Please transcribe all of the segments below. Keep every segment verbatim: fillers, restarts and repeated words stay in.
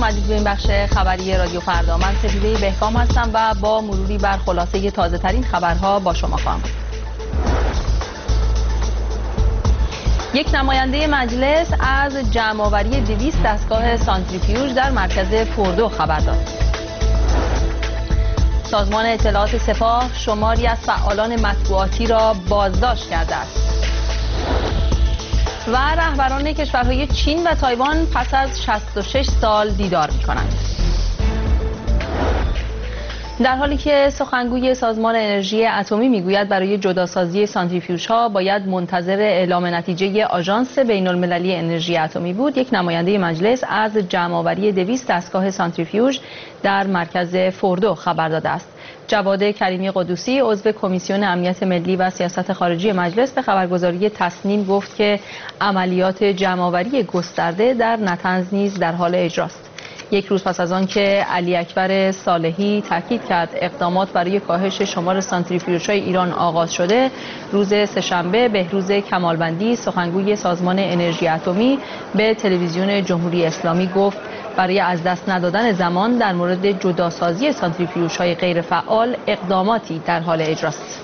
اومدید به این بخش خبری رادیو فردا. من سپیده بهکام هستم و با مروری بر خلاصه تازه ترین خبرها با شما خواهم. یک نماینده مجلس از جمع‌آوری دویست دستگاه سانتریفیوژ در مرکز فوردو خبر داد. سازمان اطلاعات سپاه شماری از فعالان مطبوعاتی را بازداشت کرده است. و رهبران کشورهای چین و تایوان پس از شصت و شش سال دیدار می‌کنند. در حالی که سخنگوی سازمان انرژی اتمی میگوید برای جداسازی سانتریفیوژها باید منتظر اعلام نتیجه آژانس بین‌المللی انرژی اتمی بود، یک نماینده مجلس از جمع‌آوری دویست دستگاه سانتریفیوژ در مرکز فوردو خبر داده است. جواد کریمی قدوسی عضو کمیسیون امنیت ملی و سیاست خارجی مجلس به خبرگزاری تصنیم گفت که عملیات جمع‌آوری گسترده در نطنز نیز در حال اجراست. یک روز پس از آن که علی اکبر صالحی تاکید کرد اقدامات برای کاهش شمار سانتریفیوژهای ایران آغاز شده، روز سه‌شنبه بهروز کمالوندی سخنگوی سازمان انرژی اتمی به تلویزیون جمهوری اسلامی گفت برای از دست ندادن زمان در مورد جداسازی سانتریفیوژهای غیر فعال اقداماتی در حال اجراست.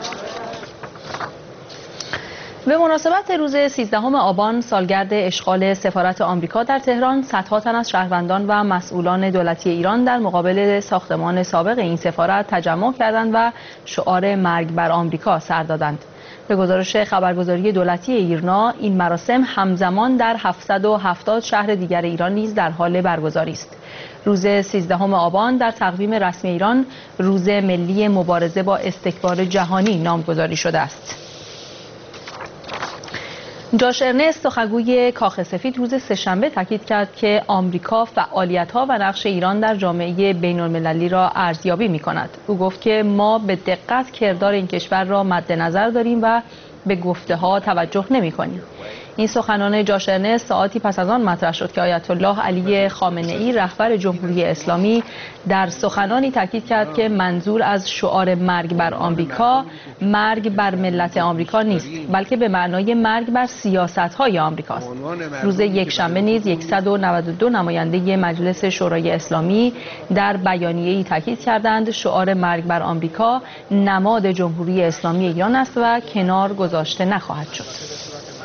به مناسبت روز سیزدهم آبان سالگرد اشغال سفارت آمریکا در تهران، صدها تن از شهروندان و مسئولان دولتی ایران در مقابل ساختمان سابق این سفارت تجمع کردند و شعار مرگ بر آمریکا سر دادند. به گزارش خبرگزاری دولتی ایرنا، این مراسم همزمان در هفتصد و هفتاد شهر دیگر ایران نیز در حال برگزاری است. روز سیزدهم آبان در تقویم رسمی ایران روز ملی مبارزه با استکبار جهانی نامگذاری شده است. جاش ارنست سخنگوی کاخ سفید روز سه‌شنبه تاکید کرد که آمریکا فعالیت‌ها و نقش ایران در جامعه بین‌المللی را ارزیابی می‌کند. او گفت که ما به دقت کردار این کشور را مد نظر داریم و به گفته‌ها توجه نمی‌کنیم. این سخنان جاش ارنست ساعتی پس از آن مطرح شد که آیت الله علی خامنه‌ای رهبر جمهوری اسلامی در سخنانی تاکید کرد که منظور از شعار مرگ بر آمریکا مرگ بر ملت آمریکا نیست، بلکه به معنای مرگ بر سیاست‌های آمریکاست. روز یکشنبه نیز صد و نود و دو نماینده مجلس شورای اسلامی در بیانیه‌ای تاکید کردند شعار مرگ بر آمریکا نماد جمهوری اسلامی ایران است و کنار گذاشته نخواهد شد.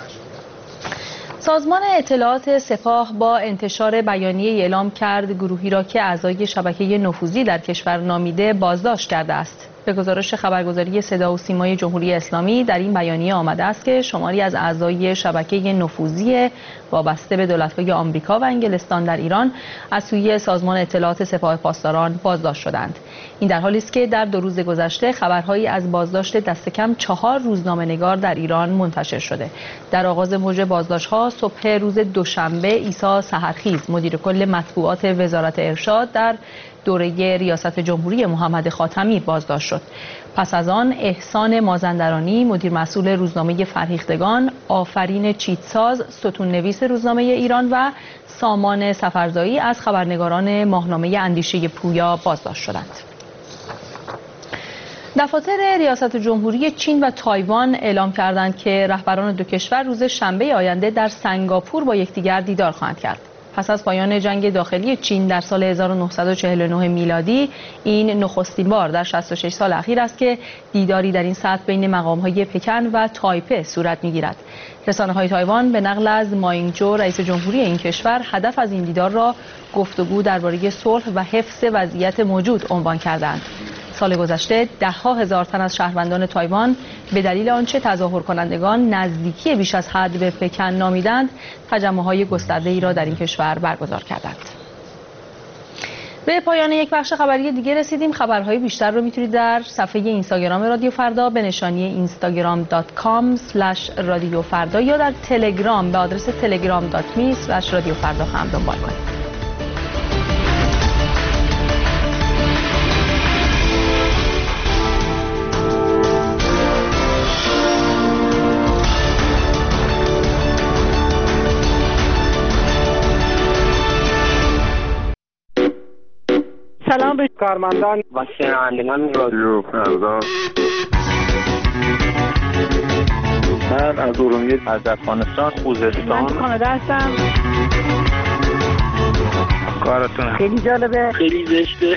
سازمان اطلاعات سپاه با انتشار بیانیه اعلام کرد گروهی را که اعضای شبکه نفوذی در کشور نامیده بازداشت کرده است. به گزارش خبرگزاری صدا و سیمای جمهوری اسلامی در این بیانیه آمده است که شماری از اعضای شبکه نفوذی وابسته به دولت‌های آمریکا و انگلستان در ایران از سوی سازمان اطلاعات سپاه پاسداران بازداشت شدند. این در حالی است که در دو روز گذشته خبرهایی از بازداشت دست کم چهار روزنامه‌نگار در ایران منتشر شده. در آغاز موج بازداشت‌ها صبح روز دوشنبه عیسی سحرخیز مدیر کل مطبوعات وزارت ارشاد در دوره ریاست جمهوری محمد خاتمی بازداشت شد. پس از آن احسان مازندرانی مدیر مسئول روزنامه فرهیختگان، آفرین چیتساز ستون نویس روزنامه ایران و سامان سفرزایی از خبرنگاران ماهنامه اندیشه پویا بازداشت شدند. دفاتر ریاست جمهوری چین و تایوان اعلام کردند که رهبران دو کشور روز شنبه آینده در سنگاپور با یکدیگر دیدار خواهند کرد. پس از پایان جنگ داخلی چین در سال هزار و نهصد و چهل و نه میلادی، این نخستین بار در شصت و شش سال اخیر است که دیداری در این سطح بین مقام‌های پکن و تایپه صورت می‌گیرد. رسانه‌های تایوان به نقل از ماینگجو رئیس جمهوری این کشور هدف از این دیدار را گفتگو درباره صلح و حفظ وضعیت موجود عنوان کردند. سال گذشته ده‌ها هزار تن از شهروندان تایوان به دلیل آنچه تظاهر کنندگان نزدیکی بیش از حد به پکن نامیدند، تجمع‌های گسترده‌ای را در این کشور برگزار کردند. به پایان یک بخش خبری دیگه رسیدیم. خبرهای بیشتر رو میتونید در صفحه اینستاگرام رادیو فردا به نشانی اینستاگرام دات کام اسلش رادیو فردا یا در تلگرام به آدرس تلگرام دات می اسلش رادیو فردا هم دنبال کنید. سلام به کارمندان و شنوندگان رادیو فردا. من از ارومیه از افغانستان خوزستان من کانادا هستم. کار براتون. خیلی جالبه، خیلی زشته.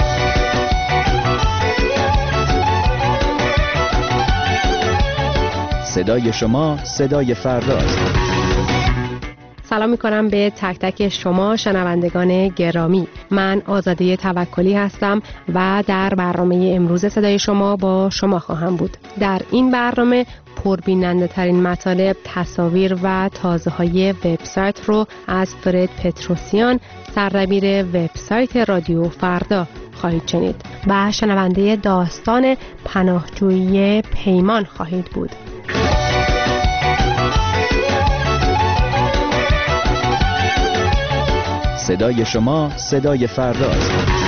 صدای شما صدای فرداست. سلام میکنم به تک تک شما شنوندگان گرامی. من آزاده توکلی هستم و در برنامه امروز صدای شما با شما خواهم بود. در این برنامه پربیننده ترین مطالب، تصاویر و تازه های وبسایت رو از فرد پتروسیان، سردبیر وبسایت رادیو فردا خواهید شنید و شنونده داستان پناهجویی پیمان خواهید بود. صدای شما صدای فرداست.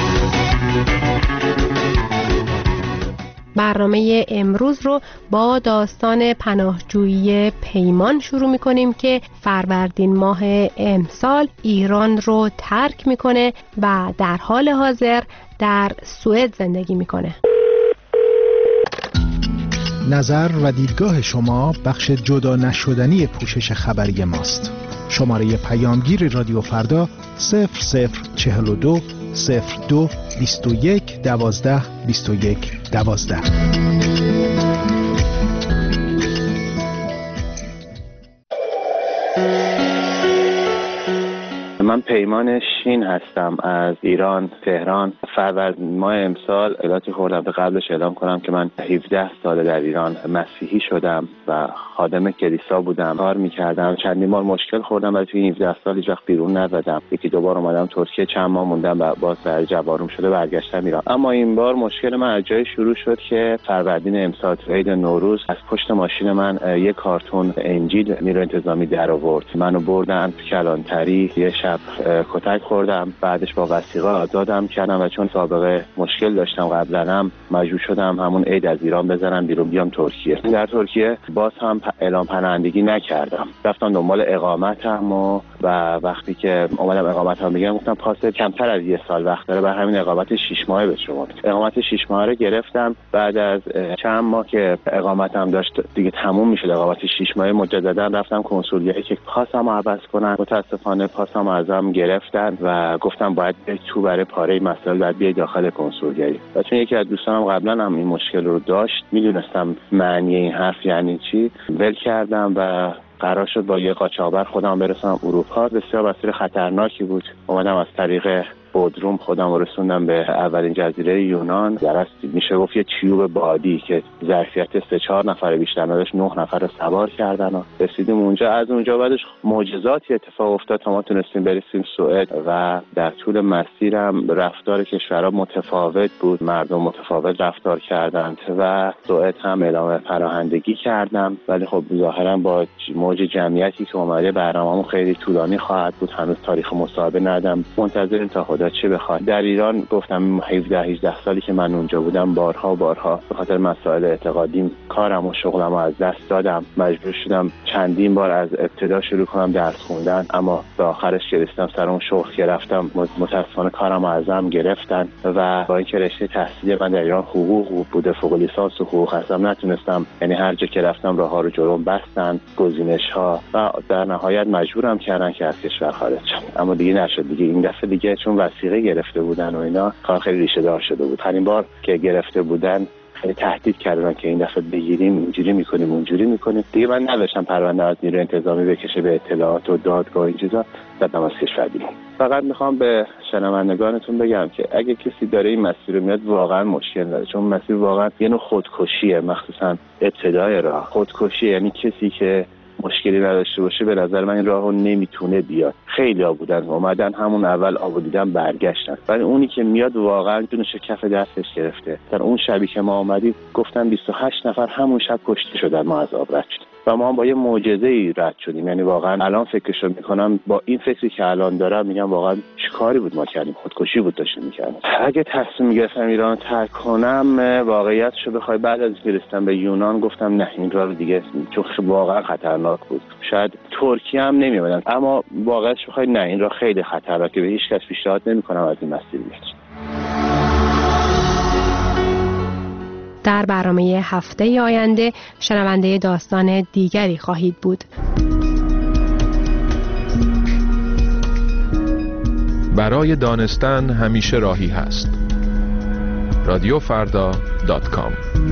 برنامه امروز رو با داستان پناهجویی پیمان شروع می‌کنیم که فروردین ماه امسال ایران رو ترک می‌کنه و در حال حاضر در سوئد زندگی می‌کنه. نظر و دیدگاه شما بخش جدا نشدنی پوشش خبری ماست. شماره پیامگیر رادیو فردا صفر صفر چهل و دو صفر دو بیست و یک دوازده بیست و یک دوازده. من پیمان شین هستم از ایران، تهران. فروردین ماه امسال اعلاتی خوردم به قبلش اعلام کنم که من هفده ساله در ایران مسیحی شدم و خادم کلیسا بودم، کار میکردم. چندین بار مشکل خوردم ولی توی این هفده سال هیچ وقت بیرون نزدم. یکی دو بار اومدم ترکیه، چند ماه موندم و باز در جوارم شده برگشتم ایران. اما این بار مشکل من از جای شروع شد که فروردین امسال عید نوروز از پشت ماشین من یک کارتون انجیل نیروی انتظامی در آورد. منو بردن کلانتری، یه شب کتک خوردم، بعدش با وثیقه آزادم کردم و چون سابقه مشکل داشتم قبلا مجبور شدم همون عید از ایران بزنم بیرون بیام ترکیه. در ترکیه باز هم اعلام پناهندگی نکردم، رفتم دنبال اقامتم و, و وقتی که اومدم اقامتم بگیرم گفتم پاس کمتر از یه سال وقت داره، بر همین اقامت شش ماهه به شما. اقامت شش ماهه رو گرفتم. بعد از چند ماه که اقامتم داشت دیگه تموم میشد، اقامت شش ماهه مجددا رفتم کنسولیه که پاسمو عوض کنن. متاسفانه پاسم ازم گرفتن و گفتم باید بیای تو برای پاره مسائل، باید بیای داخل کنسولگری. و چون یکی از دوستانم قبلا هم این مشکل رو داشت، میدونستم معنی این حرف یعنی چی، ول کردم و قرار شد با یه قاچاقبر خودم برسونم اروپا. بسیار مسیر خطرناکی بود. اومدم از طریق بودروم خودم رسوندم به اولین جزیره یونان. در میشه گفت یه تیوب بادی که ظرفیت سه چهار نفر بیشتر نداشت، نه نفر رو سوار کردن و رسیدیم اونجا. از اونجا بعدش معجزاتی اتفاق افتاد تا ما تونستیم برسیم سوئد و در طول مسیرم رفتار کشورها متفاوت بود، مردم متفاوت رفتار کردند و سوئد هم اعلام پناهندگی کردم. ولی خب ظاهرا با موج جمعیتی که اومده برنامه‌مون خیلی طولانی خواهد بود. هنوز تاریخ مصاحبه ندادم، منتظریم تا خدا چه بخواد. در ایران گفتم هفده هجده سالی که من اونجا بودم بارها بارها به خاطر مسائل اعتقادیم کارم و شغلم رو از دست دادم. مجبور شدم چندین بار از ابتدا شروع کنم درس خوندن، اما به آخرش که رسیدم سر اون شغل که رفتم متاسفانه کارم رو ازم گرفتن و با اینکه رشته تحصیلی من در ایران حقوق بوده، فوق لیسانس حقوق هستم، نتونستم، یعنی هر جا که رفتم راه‌ها رو جلوم بستن، گزینش‌ها، و در نهایت مجبورم کردن که از کشور خارج شم. اما دیگه نشد. دیگه این دفعه دیگه چون وثیقه گرفته بودن و اینا کار خیلی ریشه دار شده بود. همین بار که گرفته بودن خیلی تهدید کردن که این دفعه بگیریم اینجوری میکنیم اونجوری میکنیم. دیگه من نداشتم پرونده از نیروی انتظامی بکشه به اطلاعات و دادگاه این چیزا، زدم از کشور بیرون. فقط میخوام به شنوندگانتون بگم که اگه کسی داره این مسیر رو میاد واقعا مشکل داره، چون مسیر واقعا یه نوع خودکشیه، مخصوصا ابتدای راه خودکشی. یعنی کسی که مشکلی نداشته باشه به نظر من این راهو نمیتونه بیاد. خیلی ها بودن اومدن همون اول آب دیدن برگشتن، ولی اونی که میاد واقعا جونش کف دستش گرفته. در اون شبی که ما اومدیم گفتن بیست و هشت نفر همون شب کشته شدن، ما از آب رد شدیم و ما هم با یه معجزه‌ای رد شدیم. یعنی واقعا الان فکرشو میکنم، با این فکری که الان دارم میگم واقعا چیکاری بود ما کردیم، خودکشی بود داشتیم میکردیم. اگه تصمیم گرفتم ایران ترک کنم، واقعیتشو بخوای بعد از رسیدن به یونان گفتم نه این راه دیگه، چون واقعا خطرناک بود. شاید ترکیه هم نمیومدم، اما واقعیتش بخوای نه این راه خیلی خطرناکه، به هیچ کس پیشنهاد نمیکنم از این مسیر بیاد. در برنامه هفته آینده شنونده داستان دیگری خواهید بود. برای دانستن همیشه راهی هست. رادیو فردا دات کام.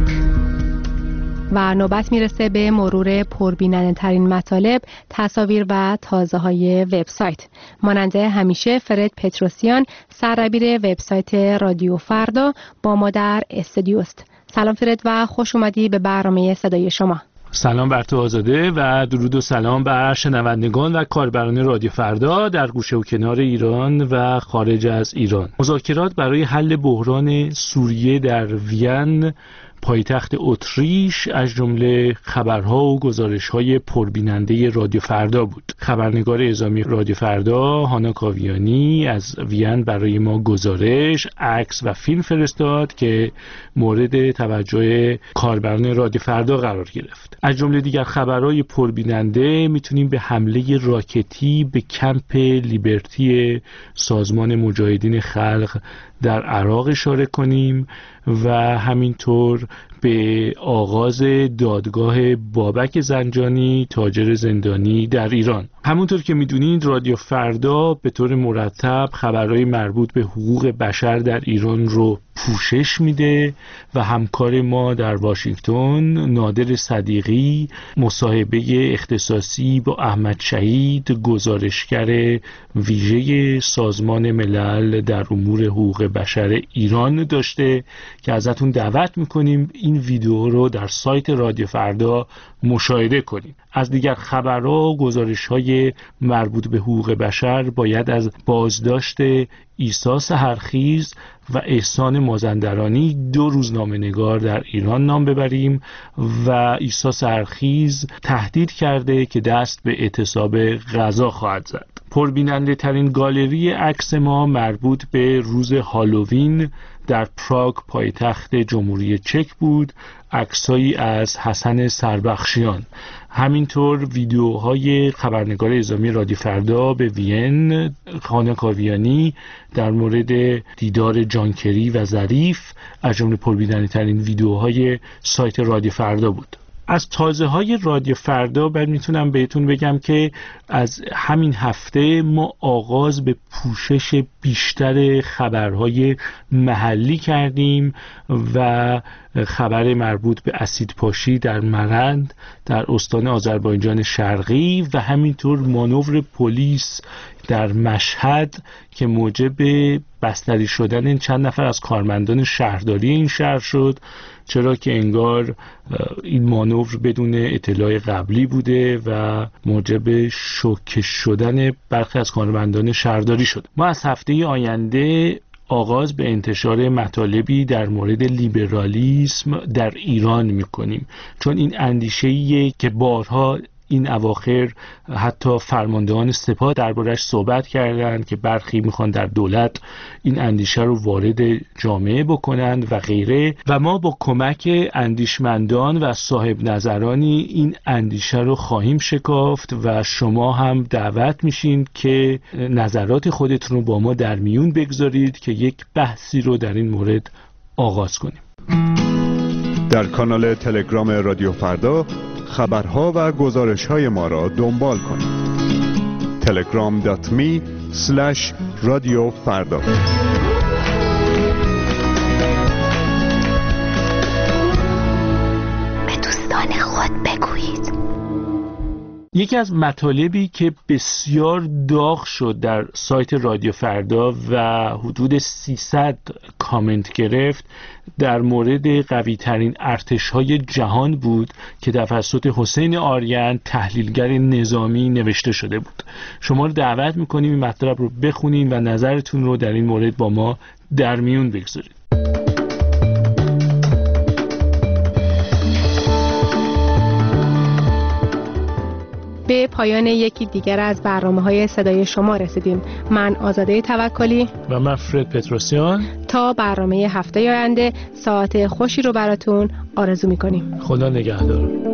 و نوبت میرسه به مرور پربیننده ترین مطالب، تصاویر و تازه های وبسایت. ماننده همیشه فرد پتروسیان، سردبیر وبسایت رادیو فردا، با ما در استودیو است. سلام فرد و خوش اومدی به برنامه صدای شما. سلام بر تو آزاده و درود و سلام بر شنوندگان و کاربران رادیو فردا در گوشه و کنار ایران و خارج از ایران. مذاکرات برای حل بحران سوریه در وین، پایتخت اتریش، از جمله خبرها و گزارش‌های پربیننده رادیو فردا بود. خبرنگار اعزامی رادیو فردا هانا کاویانی از وین برای ما گزارش، عکس و فیلم فرستاد که مورد توجه کاربران رادیو فردا قرار گرفت. از جمله دیگر خبرهای پربیننده میتونیم به حمله راکتی به کمپ لیبرتی سازمان مجاهدین خلق در عراق اشاره کنیم و همینطور به آغاز دادگاه بابک زنجانی، تاجر زندانی در ایران. همونطور که میدونید رادیو فردا به طور مرتب خبرهای مربوط به حقوق بشر در ایران رو پوشش میده و همکار ما در واشنگتن، نادر صدیقی، مصاحبه اختصاصی با احمد شهید، گزارشگر ویژه سازمان ملل در امور حقوق بشر ایران داشته که ازتون دعوت میکنیم این ویدیو رو در سایت رادیو فردا مشاهده کنید. از دیگر خبرها و گزارش‌های مربوط به حقوق بشر باید از بازداشت عیسی سحرخیز و احسان مازندرانی، دو روزنامه‌نگار در ایران، نام ببریم و عیسی سحرخیز تهدید کرده که دست به اعتصاب غذا خواهد زد. پربیننده ترین گالری عکس ما مربوط به روز هالووین در پراگ، پایتخت جمهوری چک بود، عکسایی از حسن سربخشیان. همینطور ویدیوهای خبرنگار اعزامی رادیو فردا به وین، هانا کاویانی، در مورد دیدار جان کری و ظریف از جمله پربیننده ترین ویدیوهای سایت رادیو فردا بود. از تازه های رادیو فردا بعد میتونم بهتون بگم که از همین هفته ما آغاز به پوشش بیشتر خبرهای محلی کردیم و خبر مربوط به اسیدپاشی در مرند در استان آذربایجان شرقی و همینطور مانور پلیس در مشهد که موجب بستری شدن چند نفر از کارمندان شهرداری این شهر شد، چرا که انگار این مانور بدون اطلاع قبلی بوده و موجب شوکه شدن برخی از کارمندان شهرداری شد. ما از هفته آینده آغاز به انتشار مطالبی در مورد لیبرالیسم در ایران میکنیم، چون این اندیشه‌ایه که بارها این اواخر حتی فرماندهان سپاه دربارش صحبت کردند که برخی میخوان در دولت این اندیشه رو وارد جامعه بکنند و غیره، و ما با کمک اندیشمندان و صاحب نظرانی این اندیشه رو خواهیم شکافت و شما هم دعوت میشین که نظرات خودتون رو با ما در میون بگذارید که یک بحثی رو در این مورد آغاز کنیم. در کانال تلگرام رادیو فردا خبرها و گزارش‌های ما را دنبال کنید. تلگرام دات می اسلش رادیو فردا. به دوستان خود بگویید. یکی از مطالبی که بسیار داغ شد در سایت رادیو فردا و حدود سیصد کامنت گرفت در مورد قوی ترین ارتش‌های جهان بود که توسط حسین آریان، تحلیلگر نظامی، نوشته شده بود. شما رو دعوت می‌کنیم این مطلب رو بخونین و نظرتون رو در این مورد با ما در میون بگذارید. به پایان یکی دیگر از برنامه‌های صدای شما رسیدیم. من آزاده توکلی و من فرد پتروسیان تا برنامه هفته آینده ساعت خوشی رو براتون آرزو می‌کنیم. خدا نگهدار.